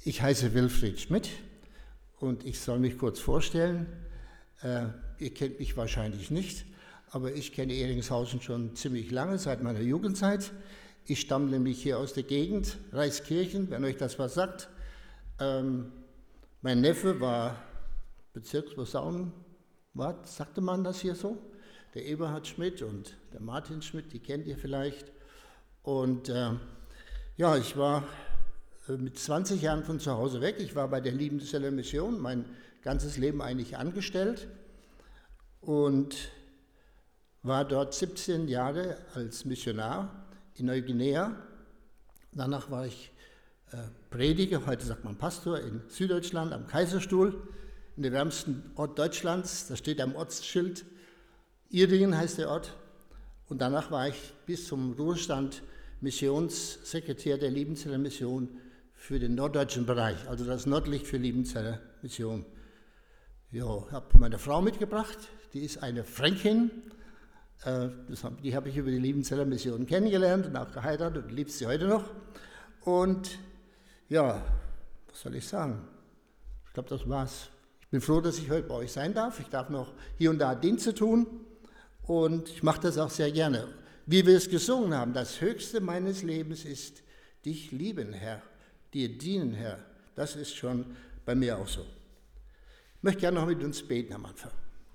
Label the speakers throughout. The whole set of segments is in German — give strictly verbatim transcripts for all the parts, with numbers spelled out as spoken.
Speaker 1: Ich heiße Wilfried Schmidt und ich soll mich kurz vorstellen. Äh, ihr kennt mich wahrscheinlich nicht, aber ich kenne Ehringshausen schon ziemlich lange, seit meiner Jugendzeit. Ich stamme nämlich hier aus der Gegend, Reiskirchen, wenn euch das was sagt. Ähm, mein Neffe war Bezirksposaunenwart, sagte man das hier so? Der Eberhard Schmidt und der Martin Schmidt, die kennt ihr vielleicht. Und äh, ja, ich war äh, mit zwanzig Jahren von zu Hause weg. Ich war bei der Liebenzeller Mission, mein ganzes Leben eigentlich angestellt und war dort siebzehn Jahre als Missionar in Neuguinea. Danach war ich äh, Prediger, heute sagt man Pastor, in Süddeutschland am Kaiserstuhl, in der wärmsten Ort Deutschlands. Da steht am Ortsschild, Iringen heißt der Ort. Und danach war ich bis zum Ruhestand Missionssekretär der Liebenzeller Mission für den norddeutschen Bereich, also das Nordlicht für Liebenzeller Mission. Ja, habe meine Frau mitgebracht, die ist eine Fränkin. Äh, das, die habe ich über die Liebenzeller Mission kennengelernt und auch geheiratet und liebt sie heute noch. Und ja, was soll ich sagen? Ich glaube, das war's. Ich bin froh, dass ich heute bei euch sein darf. Ich darf noch hier und da Dienste tun und ich mache das auch sehr gerne. Wie wir es gesungen haben, das Höchste meines Lebens ist dich lieben, Herr, dir dienen, Herr. Das ist schon bei mir auch so. Ich möchte gerne noch mit uns beten am Anfang.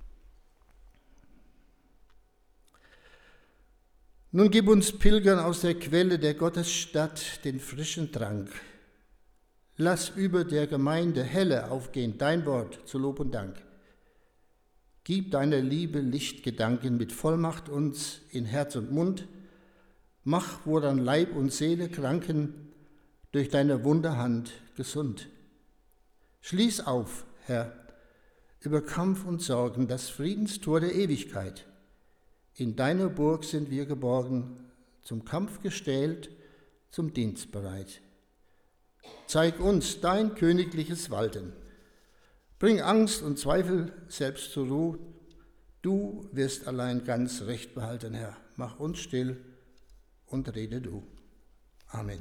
Speaker 1: Nun gib uns Pilgern aus der Quelle der Gottesstadt den frischen Trank. Lass über der Gemeinde helle aufgehen dein Wort zu Lob und Dank. Gib deiner Liebe Lichtgedanken mit Vollmacht uns in Herz und Mund. Mach, woran Leib und Seele kranken, durch deine Wunderhand gesund. Schließ auf, Herr, über Kampf und Sorgen das Friedenstor der Ewigkeit. In deiner Burg sind wir geborgen, zum Kampf gestählt, zum Dienst bereit. Zeig uns dein königliches Walten. Bring Angst und Zweifel selbst zur Ruhe. Du wirst allein ganz Recht behalten, Herr. Mach uns still und rede du. Amen.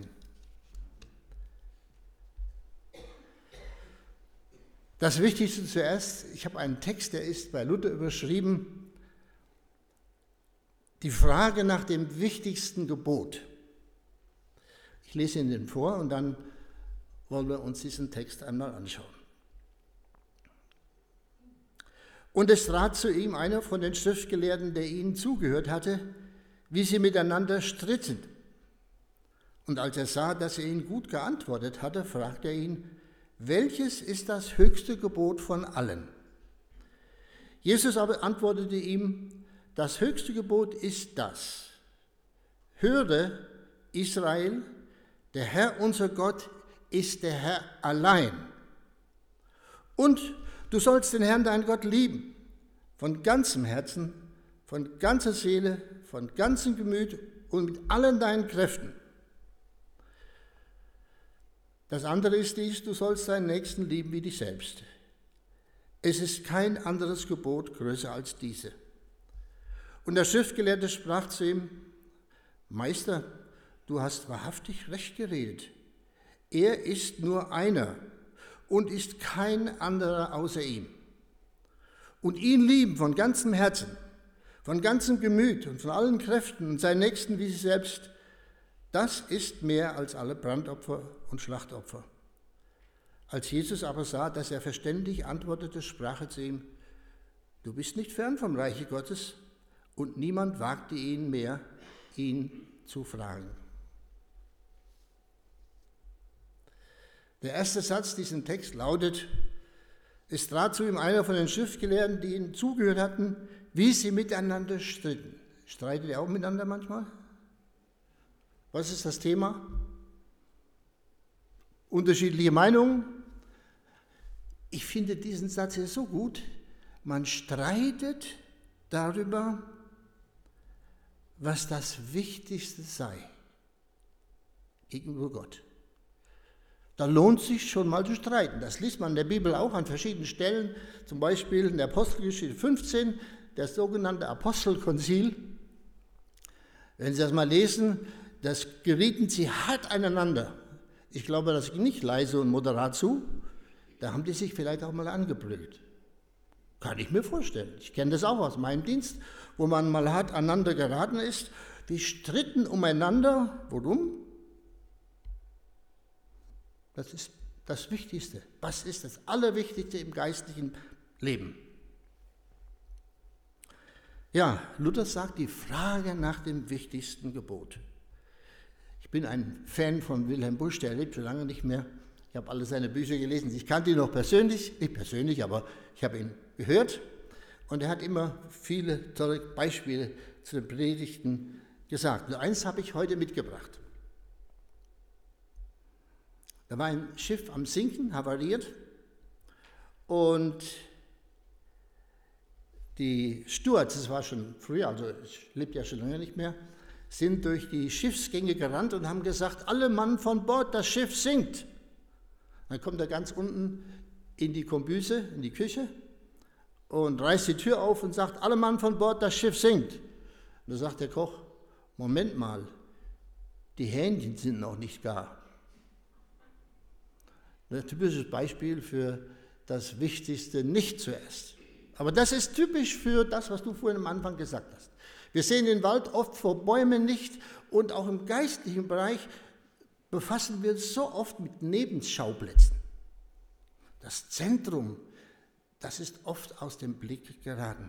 Speaker 1: Das Wichtigste zuerst, ich habe einen Text, der ist bei Luther überschrieben, die Frage nach dem wichtigsten Gebot. Ich lese Ihnen den vor und dann wollen wir uns diesen Text einmal anschauen. Und es trat zu ihm einer von den Schriftgelehrten, der ihnen zugehört hatte, wie sie miteinander stritten. Und als er sah, dass er ihnen gut geantwortet hatte, fragte er ihn, welches ist das höchste Gebot von allen? Jesus aber antwortete ihm, das höchste Gebot ist das. Höre, Israel, der Herr unser Gott ist der Herr allein. Und du sollst den Herrn, deinen Gott, lieben, von ganzem Herzen, von ganzer Seele, von ganzem Gemüt und mit allen deinen Kräften. Das andere ist dies, du sollst deinen Nächsten lieben wie dich selbst. Es ist kein anderes Gebot größer als diese. Und der Schriftgelehrte sprach zu ihm, Meister, du hast wahrhaftig recht geredet. Er ist nur einer und ist kein anderer außer ihm. Und ihn lieben von ganzem Herzen, von ganzem Gemüt und von allen Kräften und seinen Nächsten wie sich selbst, das ist mehr als alle Brandopfer und Schlachtopfer. Als Jesus aber sah, dass er verständig antwortete, sprach er zu ihm, du bist nicht fern vom Reiche Gottes, und niemand wagte ihn mehr, ihn zu fragen. Der erste Satz dieses Text lautet, es trat zu ihm einer von den Schriftgelehrten, die ihm zugehört hatten, wie sie miteinander stritten. Streitet ihr auch miteinander manchmal? Was ist das Thema? Unterschiedliche Meinungen? Ich finde diesen Satz hier so gut. Man streitet darüber, was das Wichtigste sei gegenüber Gott. Da lohnt sich schon mal zu streiten. Das liest man in der Bibel auch an verschiedenen Stellen, zum Beispiel in der Apostelgeschichte fünfzehn, das sogenannte Apostelkonzil. Wenn Sie das mal lesen, das gerieten sie hart aneinander. Ich glaube, das ging nicht leise und moderat zu. Da haben die sich vielleicht auch mal angebrüllt. Kann ich mir vorstellen. Ich kenne das auch aus meinem Dienst, wo man mal hart aneinander geraten ist. Die stritten umeinander. Warum? Das ist das Wichtigste. Was ist das Allerwichtigste im geistlichen Leben? Ja, Luther sagt die Frage nach dem wichtigsten Gebot. Ich bin ein Fan von Wilhelm Busch, der lebt schon lange nicht mehr. Ich habe alle seine Bücher gelesen. Ich kannte ihn noch persönlich, nicht persönlich, aber ich habe ihn gehört. Und er hat immer viele tolle Beispiele zu den Predigten gesagt. Nur eins habe ich heute mitgebracht. Da war ein Schiff am Sinken, havariert. Und die Stewards, das war schon früher, also ich lebe ja schon lange nicht mehr, sind durch die Schiffsgänge gerannt und haben gesagt, alle Mann von Bord, das Schiff sinkt. Dann kommt er ganz unten in die Kombüse, in die Küche und reißt die Tür auf und sagt, alle Mann von Bord, das Schiff sinkt. Und da sagt der Koch, Moment mal, die Hähnchen sind noch nicht gar. Ein typisches Beispiel für das Wichtigste nicht zuerst. Aber das ist typisch für das, was du vorhin am Anfang gesagt hast. Wir sehen den Wald oft vor Bäumen nicht und auch im geistlichen Bereich befassen wir uns so oft mit Nebenschauplätzen. Das Zentrum, das ist oft aus dem Blick geraten.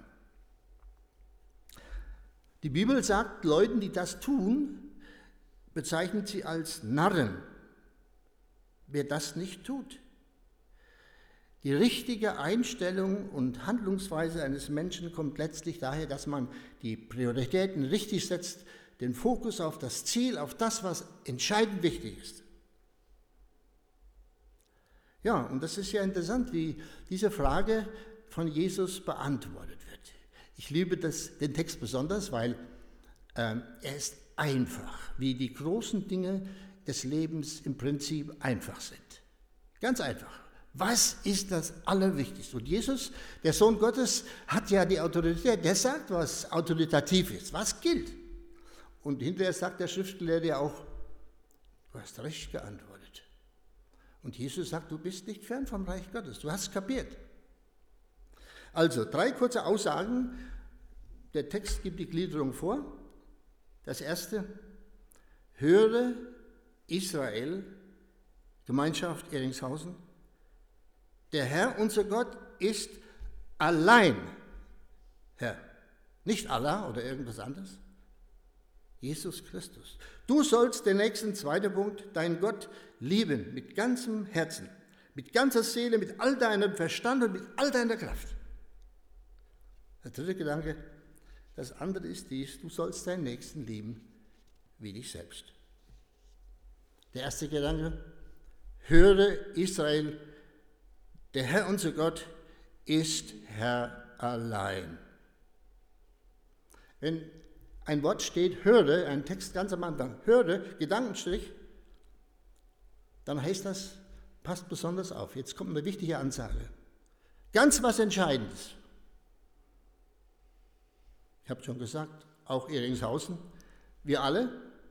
Speaker 1: Die Bibel sagt, Leuten, die das tun, bezeichnet sie als Narren. Wer das nicht tut. Die richtige Einstellung und Handlungsweise eines Menschen kommt letztlich daher, dass man die Prioritäten richtig setzt, den Fokus auf das Ziel, auf das, was entscheidend wichtig ist. Ja, und das ist ja interessant, wie diese Frage von Jesus beantwortet wird. Ich liebe das, den Text besonders, weil äh, er ist einfach, wie die großen Dinge des Lebens im Prinzip einfach sind. Ganz einfach. Was ist das Allerwichtigste? Und Jesus, der Sohn Gottes, hat ja die Autorität. Der sagt, was autoritativ ist, was gilt. Und hinterher sagt der Schriftgelehrte ja auch, du hast recht geantwortet. Und Jesus sagt, du bist nicht fern vom Reich Gottes, du hast kapiert. Also, drei kurze Aussagen. Der Text gibt die Gliederung vor. Das erste, höre Israel, Gemeinschaft Eringshausen, der Herr, unser Gott, ist allein Herr. Nicht Allah oder irgendwas anderes. Jesus Christus. Du sollst den nächsten, zweiter Punkt, deinen Gott lieben mit ganzem Herzen, mit ganzer Seele, mit all deinem Verstand und mit all deiner Kraft. Der dritte Gedanke, das andere ist dies, du sollst deinen Nächsten lieben wie dich selbst. Der erste Gedanke, höre Israel, der Herr unser Gott ist Herr allein. Wenn ein Wort steht, höre, ein Text ganz am Anfang, höre, Gedankenstrich, dann heißt das, passt besonders auf. Jetzt kommt eine wichtige Ansage. Ganz was Entscheidendes. Ich habe schon gesagt, auch Eringshausen, wir alle,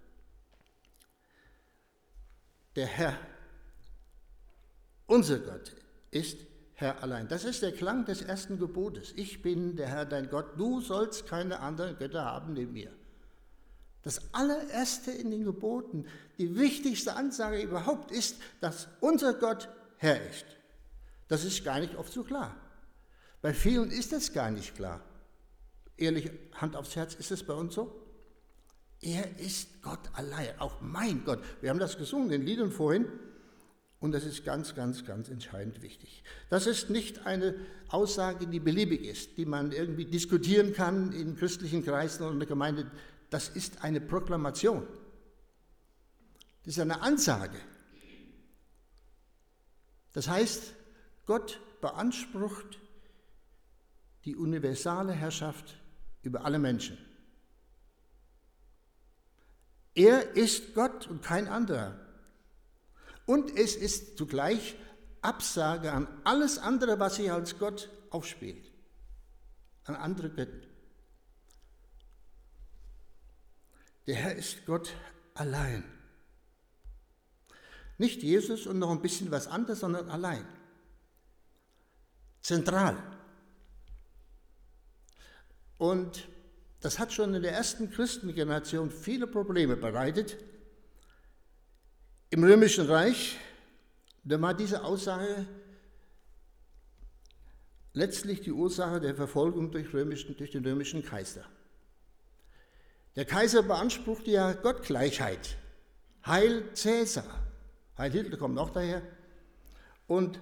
Speaker 1: der Herr, unser Gott, ist Herr allein. Das ist der Klang des ersten Gebotes. Ich bin der Herr, dein Gott, du sollst keine anderen Götter haben neben mir. Das allererste in den Geboten, die wichtigste Ansage überhaupt ist, dass unser Gott Herr ist. Das ist gar nicht oft so klar. Bei vielen ist das gar nicht klar. Ehrlich, Hand aufs Herz, ist es bei uns so? Er ist Gott allein, auch mein Gott. Wir haben das gesungen in den Liedern vorhin. Und das ist ganz, ganz, ganz entscheidend wichtig. Das ist nicht eine Aussage, die beliebig ist, die man irgendwie diskutieren kann in christlichen Kreisen oder in der Gemeinde. Das ist eine Proklamation. Das ist eine Ansage. Das heißt, Gott beansprucht die universale Herrschaft über alle Menschen. Er ist Gott und kein anderer. Und es ist zugleich Absage an alles andere, was sich als Gott aufspielt, an andere Götter. Der Herr ist Gott allein. Nicht Jesus und noch ein bisschen was anderes, sondern allein. Zentral. Und das hat schon in der ersten Christengeneration viele Probleme bereitet. Im Römischen Reich, da war diese Aussage letztlich die Ursache der Verfolgung durch, römischen, durch den römischen Kaiser. Der Kaiser beanspruchte ja Gottgleichheit. Heil Cäsar. Heil Hitler kommt auch daher. Und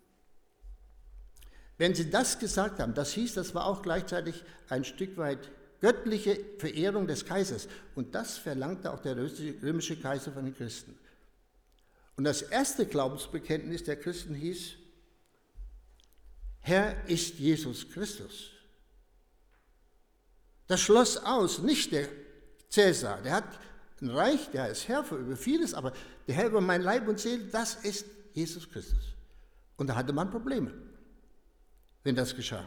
Speaker 1: wenn sie das gesagt haben, das hieß, das war auch gleichzeitig ein Stück weit göttliche Verehrung des Kaisers. Und das verlangte auch der römische Kaiser von den Christen. Und das erste Glaubensbekenntnis der Christen hieß, Herr ist Jesus Christus. Das schloss aus, nicht der Cäsar, der hat ein Reich, der ist Herr für über vieles, aber der Herr über mein Leib und Seele, das ist Jesus Christus. Und da hatte man Probleme, wenn das geschah.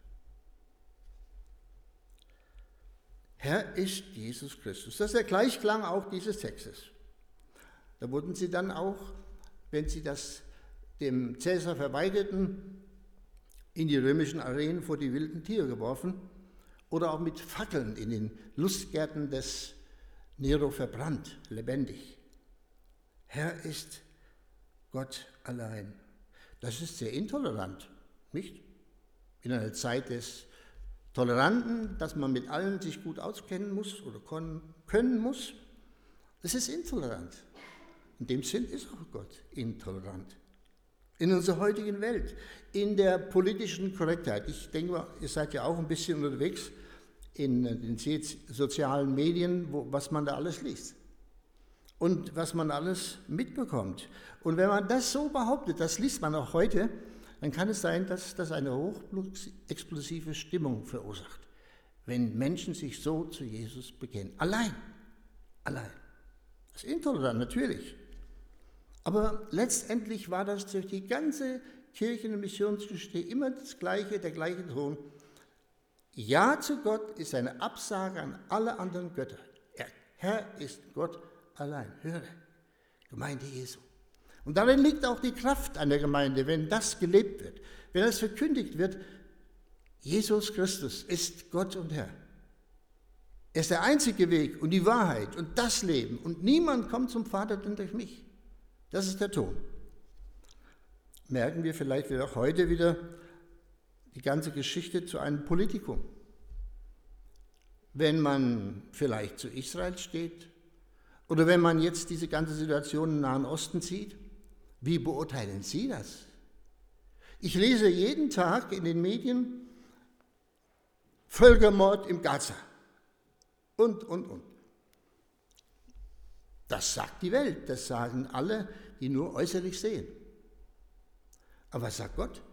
Speaker 1: Herr ist Jesus Christus. Das ist der Gleichklang auch dieses Textes. Da wurden sie dann auch, wenn sie das dem Cäsar verweigerten, in die römischen Arenen vor die wilden Tiere geworfen oder auch mit Fackeln in den Lustgärten des Nero verbrannt, lebendig. Herr ist Gott allein. Das ist sehr intolerant, nicht? In einer Zeit des Toleranten, dass man mit allen sich gut auskennen muss oder können muss, das ist intolerant. In dem Sinn ist auch Gott intolerant. In unserer heutigen Welt, in der politischen Korrektheit. Ich denke mal, ihr seid ja auch ein bisschen unterwegs in den sozialen Medien, wo, was man da alles liest und was man alles mitbekommt. Und wenn man das so behauptet, das liest man auch heute, dann kann es sein, dass das eine hochexplosive Stimmung verursacht, wenn Menschen sich so zu Jesus bekennen. Allein, allein. Das ist intolerant, natürlich. Aber letztendlich war das durch die ganze Kirchen- und Missionsgeschichte immer das Gleiche, der gleiche Ton. Ja zu Gott ist eine Absage an alle anderen Götter. Der Herr ist Gott allein. Höre, Gemeinde Jesu. Und darin liegt auch die Kraft an der Gemeinde, wenn das gelebt wird, wenn das verkündigt wird, Jesus Christus ist Gott und Herr. Er ist der einzige Weg und die Wahrheit und das Leben. Und niemand kommt zum Vater denn durch mich. Das ist der Ton. Merken wir vielleicht auch heute wieder die ganze Geschichte zu einem Politikum. Wenn man vielleicht zu Israel steht oder wenn man jetzt diese ganze Situation im Nahen Osten sieht, wie beurteilen Sie das? Ich lese jeden Tag in den Medien Völkermord im Gaza und, und, und. Das sagt die Welt, das sagen alle, die nur äußerlich sehen. Aber was sagt Gott?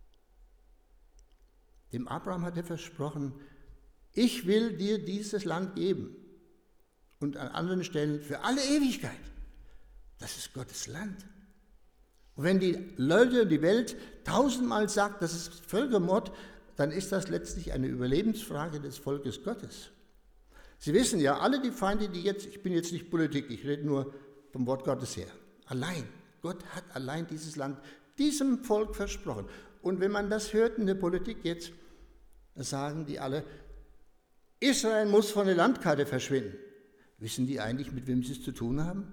Speaker 1: Dem Abraham hat er versprochen, ich will dir dieses Land geben. Und an anderen Stellen für alle Ewigkeit. Das ist Gottes Land. Und wenn die Leute, die Welt tausendmal sagt, das ist Völkermord, dann ist das letztlich eine Überlebensfrage des Volkes Gottes. Sie wissen ja, alle die Feinde, die jetzt, ich bin jetzt nicht Politik, ich rede nur vom Wort Gottes her, allein, Gott hat allein dieses Land diesem Volk versprochen. Und wenn man das hört in der Politik jetzt, dann sagen die alle, Israel muss von der Landkarte verschwinden. Wissen die eigentlich, mit wem sie es zu tun haben?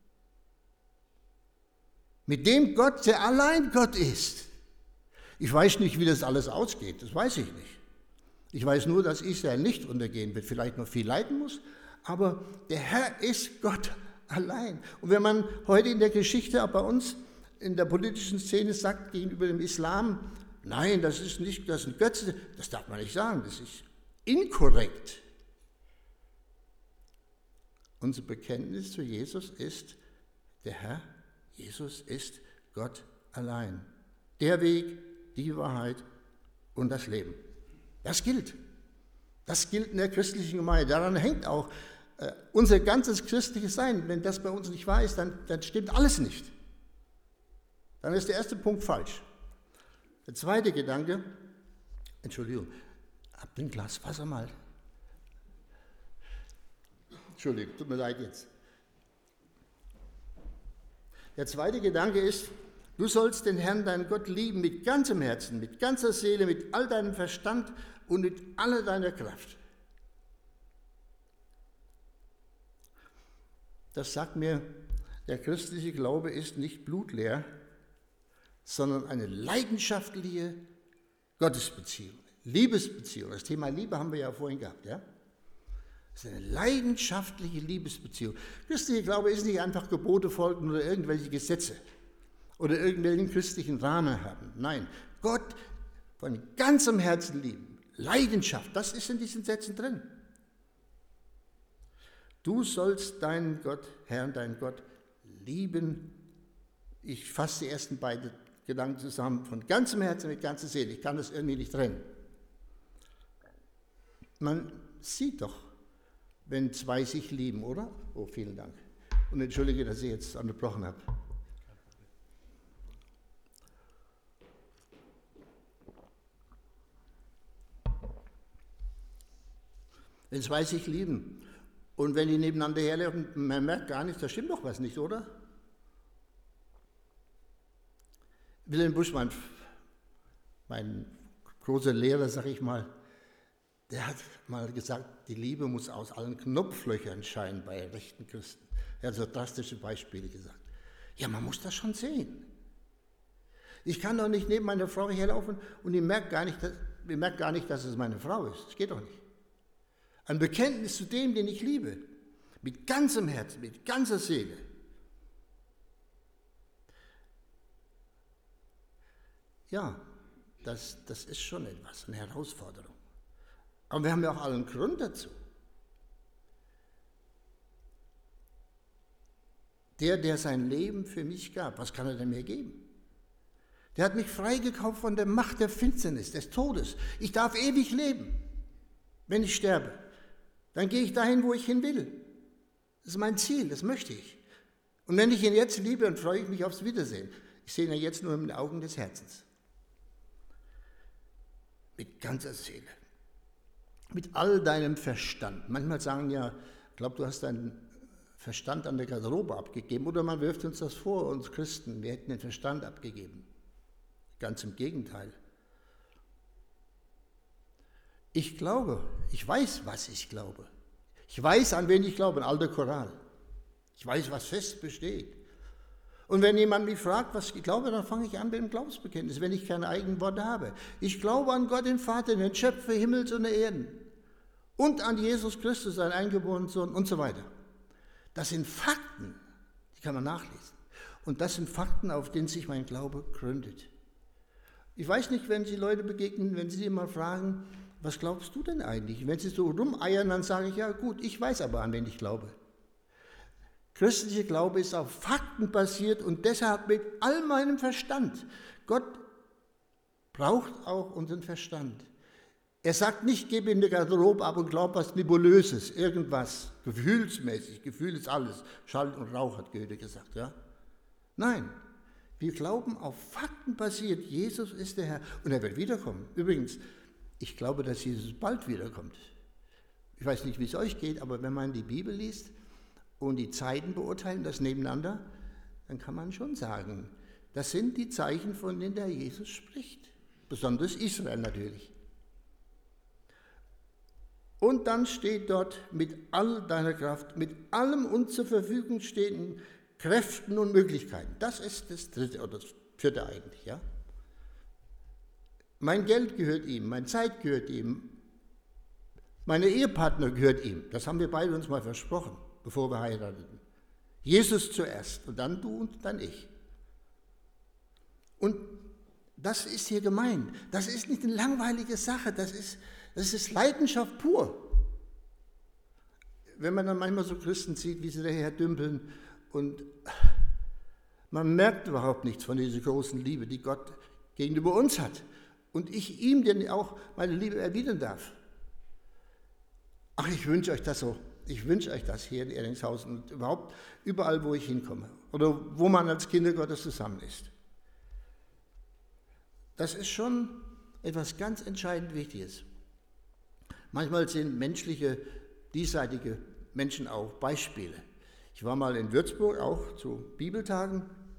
Speaker 1: Mit dem Gott, der allein Gott ist. Ich weiß nicht, wie das alles ausgeht, das weiß ich nicht. Ich weiß nur, dass Israel nicht untergehen wird, vielleicht noch viel leiden muss, aber der Herr ist Gott allein. Und wenn man heute in der Geschichte, auch bei uns in der politischen Szene sagt gegenüber dem Islam, nein, das ist nicht, das ist ein Götze, das darf man nicht sagen, das ist inkorrekt. Unser Bekenntnis zu Jesus ist, der Herr, Jesus ist Gott allein. Der Weg, die Wahrheit und das Leben. Das gilt. Das gilt in der christlichen Gemeinde. Daran hängt auch äh, unser ganzes christliches Sein. Wenn das bei uns nicht wahr ist, dann, dann stimmt alles nicht. Dann ist der erste Punkt falsch. Der zweite Gedanke, Entschuldigung, habt ihr ein Glas Wasser mal? Entschuldigung, tut mir leid jetzt. Der zweite Gedanke ist, du sollst den Herrn, deinen Gott, lieben mit ganzem Herzen, mit ganzer Seele, mit all deinem Verstand und mit aller deiner Kraft. Das sagt mir, der christliche Glaube ist nicht blutleer, sondern eine leidenschaftliche Gottesbeziehung, Liebesbeziehung. Das Thema Liebe haben wir ja vorhin gehabt, ja? Das ist eine leidenschaftliche Liebesbeziehung. Christlicher Glaube ist nicht einfach Gebote folgen oder irgendwelche Gesetze oder irgendwelchen christlichen Rahmen haben. Nein, Gott von ganzem Herzen lieben. Leidenschaft, das ist in diesen Sätzen drin. Du sollst deinen Gott, Herrn, deinen Gott, lieben. Ich fasse die ersten beiden Gedanken zusammen, von ganzem Herzen, mit ganzer Seele. Ich kann das irgendwie nicht trennen. Man sieht doch, wenn zwei sich lieben, oder? Oh, vielen Dank. Und entschuldige, dass ich jetzt unterbrochen habe. Wenn zwei sich lieben und wenn die nebeneinander herlaufen, man merkt gar nichts, da stimmt doch was nicht, oder? Wilhelm Busch, mein, mein großer Lehrer, sag ich mal, der hat mal gesagt, die Liebe muss aus allen Knopflöchern scheinen bei rechten Christen. Er hat so drastische Beispiele gesagt. Ja, man muss das schon sehen. Ich kann doch nicht neben meiner Frau herlaufen und ich merke gar nicht, dass, ich merke gar nicht, dass es meine Frau ist. Das geht doch nicht. Ein Bekenntnis zu dem, den ich liebe, mit ganzem Herzen, mit ganzer Seele. Ja, das, das ist schon etwas, eine Herausforderung. Aber wir haben ja auch allen Grund dazu. Der, der sein Leben für mich gab, was kann er denn mir geben? Der hat mich freigekauft von der Macht der Finsternis, des Todes. Ich darf ewig leben, wenn ich sterbe. Dann gehe ich dahin, wo ich hin will. Das ist mein Ziel, das möchte ich. Und wenn ich ihn jetzt liebe, dann freue ich mich aufs Wiedersehen. Ich sehe ihn ja jetzt nur mit den Augen des Herzens. Mit ganzer Seele. Mit all deinem Verstand. Manchmal sagen ja, ich glaube, du hast deinen Verstand an der Garderobe abgegeben. Oder man wirft uns das vor, uns Christen, wir hätten den Verstand abgegeben. Ganz im Gegenteil. Ich glaube, ich weiß, was ich glaube. Ich weiß, an wen ich glaube, ein alter Choral. Ich weiß, was fest besteht. Und wenn jemand mich fragt, was ich glaube, dann fange ich an mit dem Glaubensbekenntnis, wenn ich keine eigenen Worte habe. Ich glaube an Gott, den Vater, den Schöpfer Himmels und der Erden. Und an Jesus Christus, seinen eingeborenen Sohn und so weiter. Das sind Fakten, die kann man nachlesen. Und das sind Fakten, auf denen sich mein Glaube gründet. Ich weiß nicht, wenn Sie Leute begegnen, wenn Sie immer fragen, was glaubst du denn eigentlich? Wenn sie so rumeiern, dann sage ich, ja gut, ich weiß aber, an wen ich glaube. Christlicher Glaube ist auf Fakten basiert und deshalb mit all meinem Verstand. Gott braucht auch unseren Verstand. Er sagt nicht, gebe in der Garderobe ab und glaub was Nebulöses, irgendwas, gefühlsmäßig, Gefühl ist alles. Schall und Rauch, hat Goethe gesagt. Ja? Nein, wir glauben auf Fakten basiert, Jesus ist der Herr und er wird wiederkommen. Übrigens, ich glaube, dass Jesus bald wiederkommt. Ich weiß nicht, wie es euch geht, aber wenn man die Bibel liest und die Zeiten beurteilen, das nebeneinander, dann kann man schon sagen, das sind die Zeichen, von denen der Jesus spricht. Besonders Israel natürlich. Und dann steht dort, mit all deiner Kraft, mit allem uns zur Verfügung stehenden Kräften und Möglichkeiten. Das ist das dritte oder das vierte eigentlich, ja. Mein Geld gehört ihm, meine Zeit gehört ihm, meine Ehepartner gehört ihm. Das haben wir beide uns mal versprochen, bevor wir heirateten. Jesus zuerst und dann du und dann ich. Und das ist hier gemeint. Das ist nicht eine langweilige Sache, das ist, das ist Leidenschaft pur. Wenn man dann manchmal so Christen sieht, wie sie daher dümpeln und man merkt überhaupt nichts von dieser großen Liebe, die Gott gegenüber uns hat. Und ich ihm denn auch meine Liebe erwidern darf. Ach, ich wünsche euch das so. Ich wünsche euch das hier in Erdingshausen und überhaupt überall, wo ich hinkomme. Oder wo man als Kinder Gottes zusammen ist. Das ist schon etwas ganz entscheidend Wichtiges. Manchmal sind menschliche, diesseitige Menschen auch Beispiele. Ich war mal in Würzburg, auch zu Bibeltagen,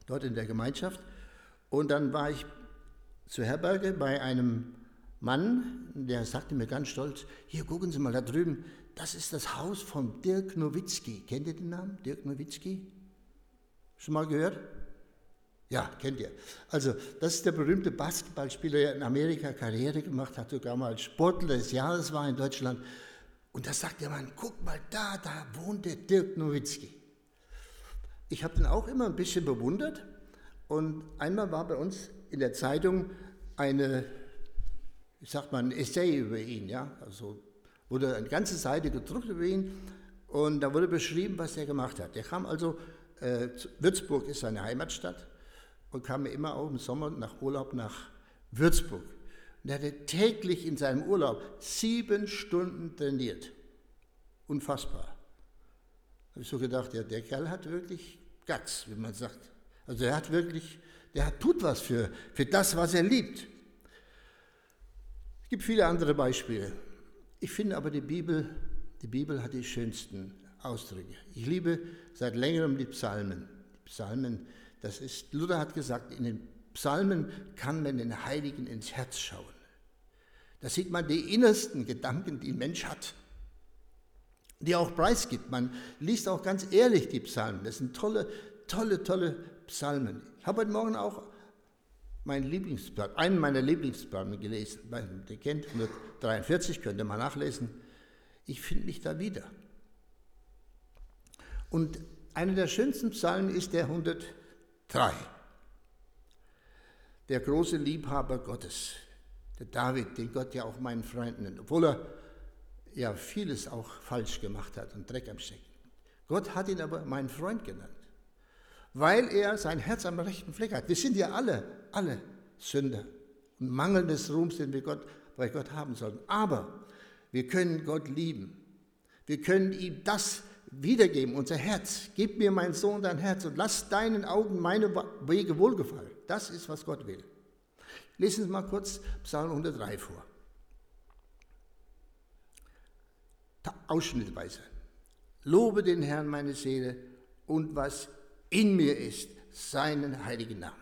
Speaker 1: dort in der Gemeinschaft. Und dann war ich zur Herberge bei einem Mann, der sagte mir ganz stolz, hier gucken Sie mal da drüben, das ist das Haus von Dirk Nowitzki. Kennt ihr den Namen, Dirk Nowitzki? Schon mal gehört? Ja, kennt ihr. Also das ist der berühmte Basketballspieler, der in Amerika Karriere gemacht hat, sogar mal Sportler des Jahres war in Deutschland. Und da sagt der Mann, guck mal da, da wohnt der Dirk Nowitzki. Ich habe den auch immer ein bisschen bewundert. Und einmal war bei uns in der Zeitung eine, ich sag mal, ein Essay über ihn, ja, also wurde eine ganze Seite gedruckt über ihn und da wurde beschrieben, was er gemacht hat. Der kam also, äh, Würzburg ist seine Heimatstadt und kam immer auch im Sommer nach Urlaub nach Würzburg. Und er hatte täglich in seinem Urlaub sieben Stunden trainiert. Unfassbar. Da habe ich so gedacht, ja, der Kerl hat wirklich Guts, wie man sagt. Also er hat wirklich, der hat, tut was für, für das, was er liebt. Es gibt viele andere Beispiele. Ich finde aber die Bibel, die Bibel hat die schönsten Ausdrücke. Ich liebe seit längerem die Psalmen. Die Psalmen, das ist, Luther hat gesagt, in den Psalmen kann man den Heiligen ins Herz schauen. Da sieht man die innersten Gedanken, die ein Mensch hat, die er auch preisgibt. Man liest auch ganz ehrlich die Psalmen. Das sind tolle, tolle, tolle Psalmen. Ich habe heute Morgen auch meinen Lieblingspsalm, einen meiner Lieblingspsalmen gelesen. Der kennt hundertdreiundvierzig, könnt ihr mal nachlesen. Ich finde mich da wieder. Und einer der schönsten Psalmen ist der hundertdrei. Der große Liebhaber Gottes, der David, den Gott ja auch meinen Freund nennt, obwohl er ja vieles auch falsch gemacht hat und Dreck am Stecken. Gott hat ihn aber meinen Freund genannt, weil er sein Herz am rechten Fleck hat. Wir sind ja alle, alle Sünder und Mangel des Ruhms, den wir Gott, bei Gott haben sollten. Aber wir können Gott lieben. Wir können ihm das wiedergeben, unser Herz. Gib mir, mein Sohn, dein Herz und lass deinen Augen meine Wege wohlgefallen. Das ist, was Gott will. Lesen Sie mal kurz Psalm hundertdrei vor. Ausschnittweise. Lobe den Herrn, meine Seele, und was in mir ist, seinen heiligen Namen.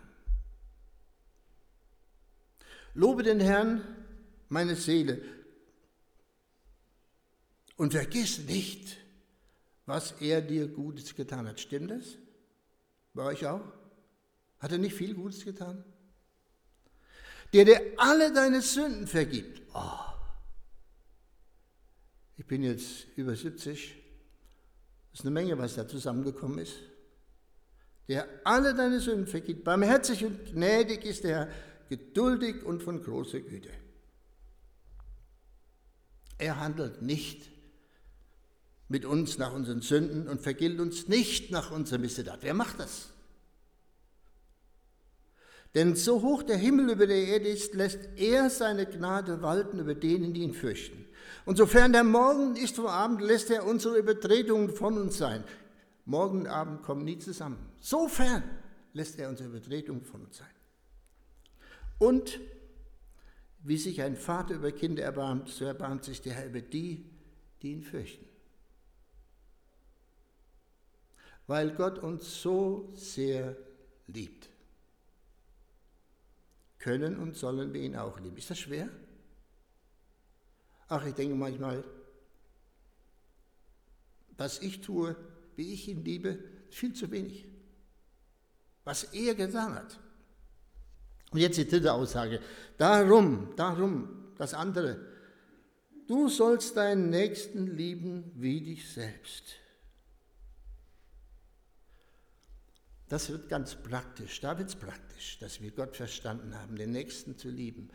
Speaker 1: Lobe den Herrn, meine Seele, und vergiss nicht, was er dir Gutes getan hat. Stimmt das? Bei euch auch? Hat er nicht viel Gutes getan? Der dir alle deine Sünden vergibt. Oh. Ich bin jetzt über siebzig. Das ist eine Menge, was da zusammengekommen ist. Der alle deine Sünden vergibt. Barmherzig und gnädig ist der Herr, geduldig und von großer Güte. Er handelt nicht mit uns nach unseren Sünden und vergilt uns nicht nach unserer Missetat. Wer macht das? Denn so hoch der Himmel über der Erde ist, lässt er seine Gnade walten über denen, die ihn fürchten. Und sofern der Morgen ist vom Abend, lässt er unsere Übertretungen von uns sein. Morgen und Abend kommen nie zusammen. Sofern lässt er unsere Übertretungen von uns sein. Und wie sich ein Vater über Kinder erbarmt, so erbarmt sich der Herr über die, die ihn fürchten. Weil Gott uns so sehr liebt, können und sollen wir ihn auch lieben. Ist das schwer? Ach, ich denke manchmal, was ich tue, wie ich ihn liebe, ist viel zu wenig. Was er getan hat. Und jetzt die dritte Aussage. Darum, darum, das andere. Du sollst deinen Nächsten lieben wie dich selbst. Das wird ganz praktisch, da wird es praktisch, dass wir Gott verstanden haben, den Nächsten zu lieben.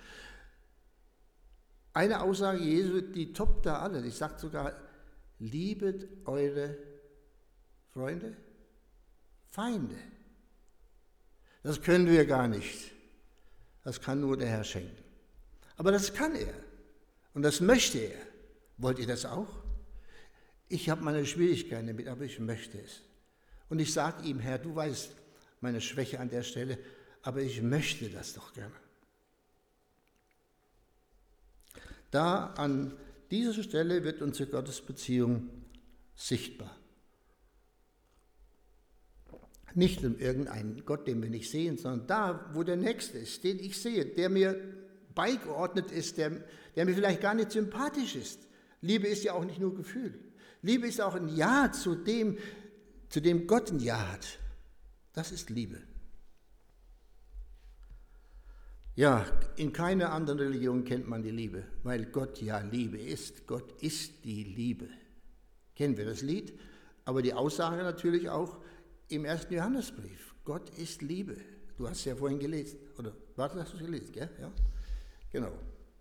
Speaker 1: Eine Aussage Jesu, die toppt da alle, die sagt sogar, liebet eure Freunde, Feinde. Das können wir gar nicht, das kann nur der Herr schenken. Aber das kann er und das möchte er. Wollt ihr das auch? Ich habe meine Schwierigkeiten damit, aber ich möchte es. Und ich sage ihm, Herr, du weißt meine Schwäche an der Stelle, aber ich möchte das doch gerne. Da an dieser Stelle wird unsere Gottesbeziehung sichtbar. Nicht um irgendeinen Gott, den wir nicht sehen, sondern da, wo der Nächste ist, den ich sehe, der mir beigeordnet ist, der, der mir vielleicht gar nicht sympathisch ist. Liebe ist ja auch nicht nur Gefühl. Liebe ist auch ein Ja zu dem, zu dem Gott ein Ja hat. Das ist Liebe. Ja, in keiner anderen Religion kennt man die Liebe, weil Gott ja Liebe ist. Gott ist die Liebe. Kennen wir das Lied? Aber die Aussage natürlich auch im ersten Johannesbrief. Gott ist Liebe. Du hast es ja vorhin gelesen. Oder, warte, hast du es gelesen, gell? Ja, genau.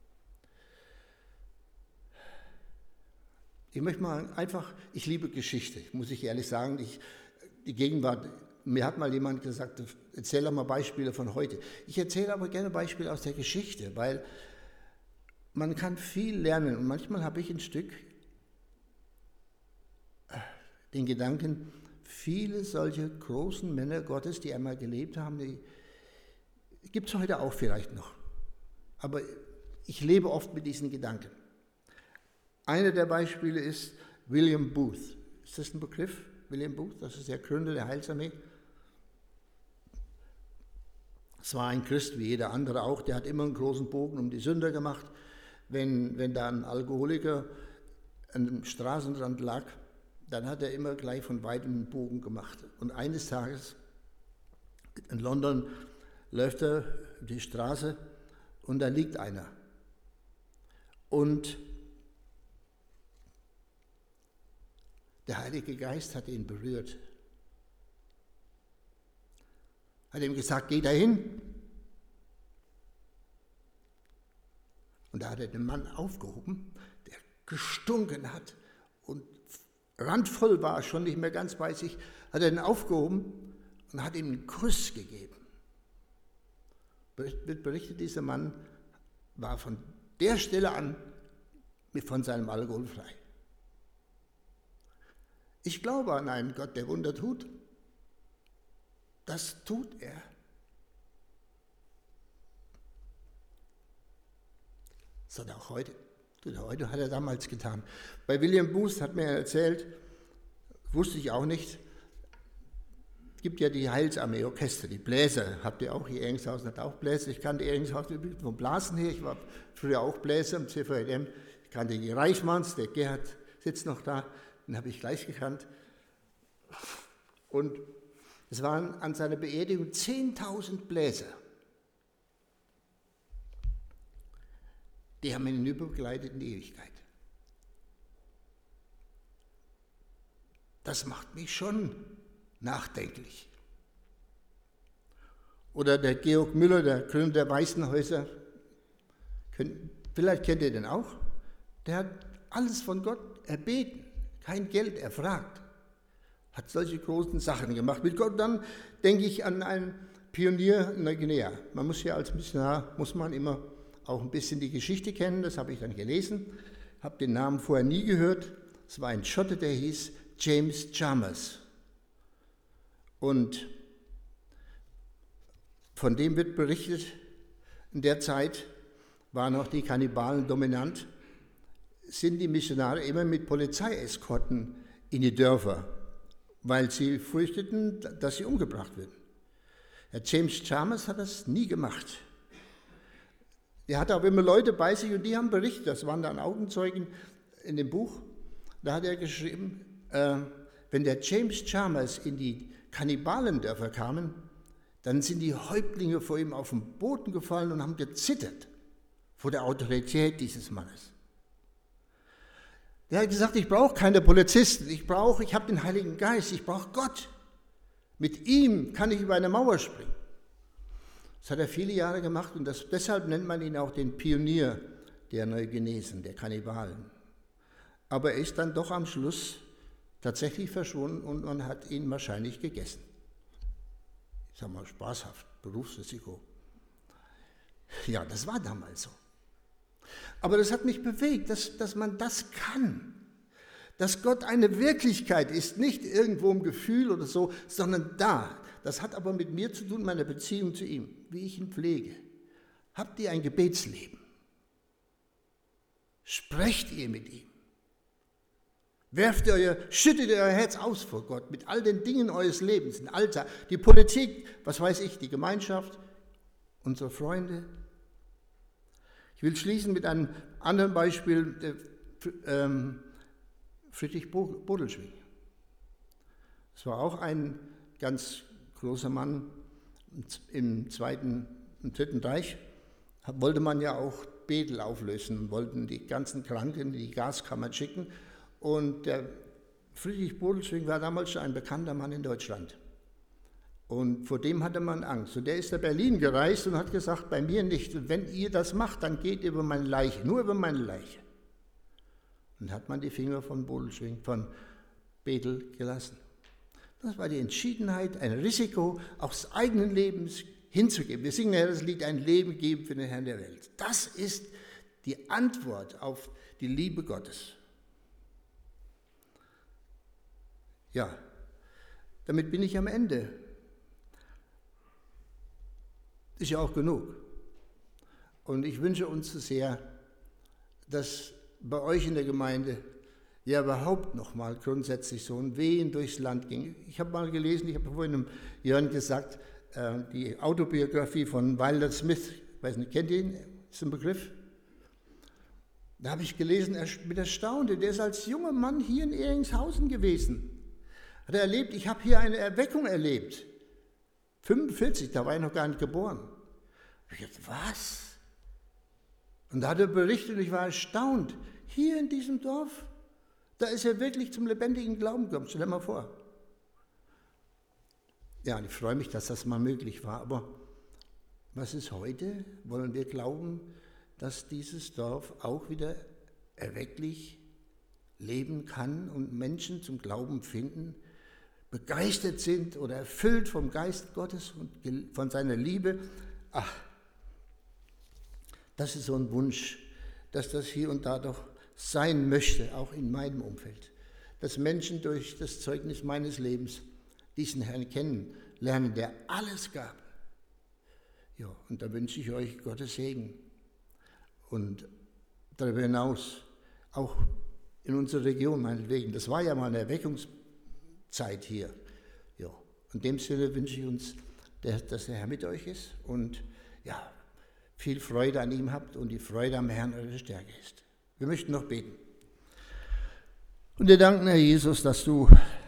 Speaker 1: Ich möchte mal einfach, ich liebe Geschichte, muss ich ehrlich sagen. Ich, die Gegenwart, mir hat mal jemand gesagt, erzähl doch mal Beispiele von heute. Ich erzähle aber gerne Beispiele aus der Geschichte, weil man kann viel lernen. Und manchmal habe ich ein Stück den Gedanken, viele solche großen Männer Gottes, die einmal gelebt haben, die gibt es heute auch vielleicht noch. Aber ich lebe oft mit diesen Gedanken. Einer der Beispiele ist William Booth. Ist das ein Begriff? William Booth, das ist der Gründer der Heilsarmee. Es war ein Christ wie jeder andere auch, der hat immer einen großen Bogen um die Sünder gemacht. Wenn, wenn da ein Alkoholiker an dem Straßenrand lag, dann hat er immer gleich von weitem einen Bogen gemacht. Und eines Tages in London läuft er die Straße und da liegt einer. Und der Heilige Geist hat ihn berührt. Hat ihm gesagt, geh dahin. Und da hat er den Mann aufgehoben, der gestunken hat und randvoll war, schon nicht mehr ganz bei sich, hat er ihn aufgehoben und hat ihm einen Kuss gegeben. Wird berichtet, dieser Mann war von der Stelle an von seinem Alkohol frei. Ich glaube an einen Gott, der Wunder tut. Das tut er. Das hat er auch heute. Heute hat er damals getan. Bei William Booth hat mir erzählt, wusste ich auch nicht, es gibt ja die Heilsarmee-Orchester, die Bläser. Habt ihr auch hier? Ehringshausen hat auch Bläser. Ich kannte Ehringshausen vom Blasen her. Ich war früher auch Bläser im C V J M. Ich kannte die Reichmanns, der Gerhard sitzt noch da. Den habe ich gleich gekannt. Und es waren an seiner Beerdigung zehntausend Bläser. Die haben ihn hinüberbegleitet in die Ewigkeit. Das macht mich schon nachdenklich. Oder der Georg Müller, der Gründer der Waisenhäuser, vielleicht kennt ihr den auch, der hat alles von Gott erbeten, kein Geld erfragt, hat solche großen Sachen gemacht mit Gott. Dann denke ich an einen Pionier in Neuguinea. Man muss ja als Missionar, muss man immer auch ein bisschen die Geschichte kennen, das habe ich dann gelesen, habe den Namen vorher nie gehört. Es war ein Schotte, der hieß James Chalmers. Und von dem wird berichtet, in der Zeit waren auch die Kannibalen dominant, sind die Missionare immer mit Polizeieskorten in die Dörfer, weil sie fürchteten, dass sie umgebracht würden. Herr James Chalmers hat das nie gemacht. Er hatte auch immer Leute bei sich und die haben berichtet, das waren dann Augenzeugen in dem Buch, da hat er geschrieben, äh, wenn der James Chalmers in die Kannibalendörfer kamen, dann sind die Häuptlinge vor ihm auf den Boden gefallen und haben gezittert vor der Autorität dieses Mannes. Er hat gesagt, ich brauche keine Polizisten, ich brauche, ich habe den Heiligen Geist, ich brauche Gott. Mit ihm kann ich über eine Mauer springen. Das hat er viele Jahre gemacht und das, deshalb nennt man ihn auch den Pionier der Neuguinesen, der Kannibalen. Aber er ist dann doch am Schluss tatsächlich verschwunden und man hat ihn wahrscheinlich gegessen. Ich sage mal spaßhaft, Berufsrisiko. Ja, das war damals so. Aber das hat mich bewegt, dass, dass man das kann. Dass Gott eine Wirklichkeit ist, nicht irgendwo im Gefühl oder so, sondern da. Das hat aber mit mir zu tun, meiner Beziehung zu ihm, wie ich ihn pflege. Habt ihr ein Gebetsleben? Sprecht ihr mit ihm? Werft euer, schüttet euer Herz aus vor Gott mit all den Dingen eures Lebens, den Alltag, die Politik, was weiß ich, die Gemeinschaft, unsere Freunde. Ich will schließen mit einem anderen Beispiel, der, ähm, Friedrich Bodelschwingh. Es war auch ein ganz großer Mann im Zweiten und Dritten Reich. Wollte man ja auch Bethel auflösen und wollten die ganzen Kranken in die Gaskammern schicken. Und der Friedrich Bodelschwingh war damals schon ein bekannter Mann in Deutschland. Und vor dem hatte man Angst. Und der ist nach Berlin gereist und hat gesagt, bei mir nicht. Und wenn ihr das macht, dann geht über meine Leiche, nur über meine Leiche. Und hat man die Finger von Bodelschwingh, von Bethel gelassen. Das war die Entschiedenheit, ein Risiko auch des eigenen Lebens hinzugeben. Wir singen ja das Lied, ein Leben geben für den Herrn der Welt. Das ist die Antwort auf die Liebe Gottes. Ja, damit bin ich am Ende. Ist ja auch genug. Und ich wünsche uns sehr, dass bei euch in der Gemeinde ja überhaupt noch mal grundsätzlich so ein Wehen durchs Land ging. Ich habe mal gelesen, ich habe vorhin dem Jörn gesagt, äh, die Autobiografie von Wilder Smith, ich weiß nicht, kennt ihr ihn? Ist ein Begriff? Da habe ich gelesen, er, mit Erstaunen, der ist als junger Mann hier in Ehringshausen gewesen. Hat er erlebt, ich habe hier eine Erweckung erlebt. fünfundvierzig, da war ich noch gar nicht geboren. Ich dachte, was? Und da hat er berichtet und ich war erstaunt. Hier in diesem Dorf, da ist er wirklich zum lebendigen Glauben gekommen. Stell dir mal vor. Ja, und ich freue mich, dass das mal möglich war. Aber was ist heute? Wollen wir glauben, dass dieses Dorf auch wieder erwecklich leben kann und Menschen zum Glauben finden, begeistert sind oder erfüllt vom Geist Gottes und von seiner Liebe? Ach, das ist so ein Wunsch, dass das hier und da doch sein möchte, auch in meinem Umfeld. Dass Menschen durch das Zeugnis meines Lebens diesen Herrn kennenlernen, der alles gab. Ja, und da wünsche ich euch Gottes Segen. Und darüber hinaus, auch in unserer Region meinetwegen, das war ja mal eine Erweckungszeit hier. Ja, in dem Sinne wünsche ich uns, dass der Herr mit euch ist und ja, viel Freude an ihm habt und die Freude am Herrn eure Stärke ist. Wir möchten noch beten. Und wir danken, Herr Jesus, dass du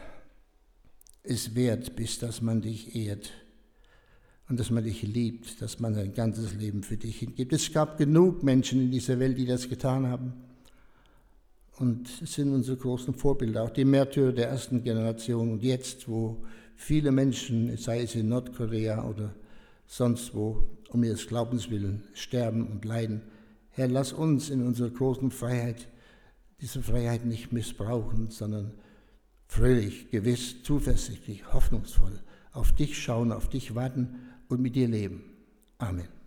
Speaker 1: es wert bist, dass man dich ehrt und dass man dich liebt, dass man sein ganzes Leben für dich hingibt. Es gab genug Menschen in dieser Welt, die das getan haben. Und es sind unsere großen Vorbilder, auch die Märtyrer der ersten Generation. Und jetzt, wo viele Menschen, sei es in Nordkorea oder sonst wo, um ihres Glaubens willen sterben und leiden. Herr, lass uns in unserer großen Freiheit diese Freiheit nicht missbrauchen, sondern fröhlich, gewiss, zuversichtlich, hoffnungsvoll auf dich schauen, auf dich warten und mit dir leben. Amen.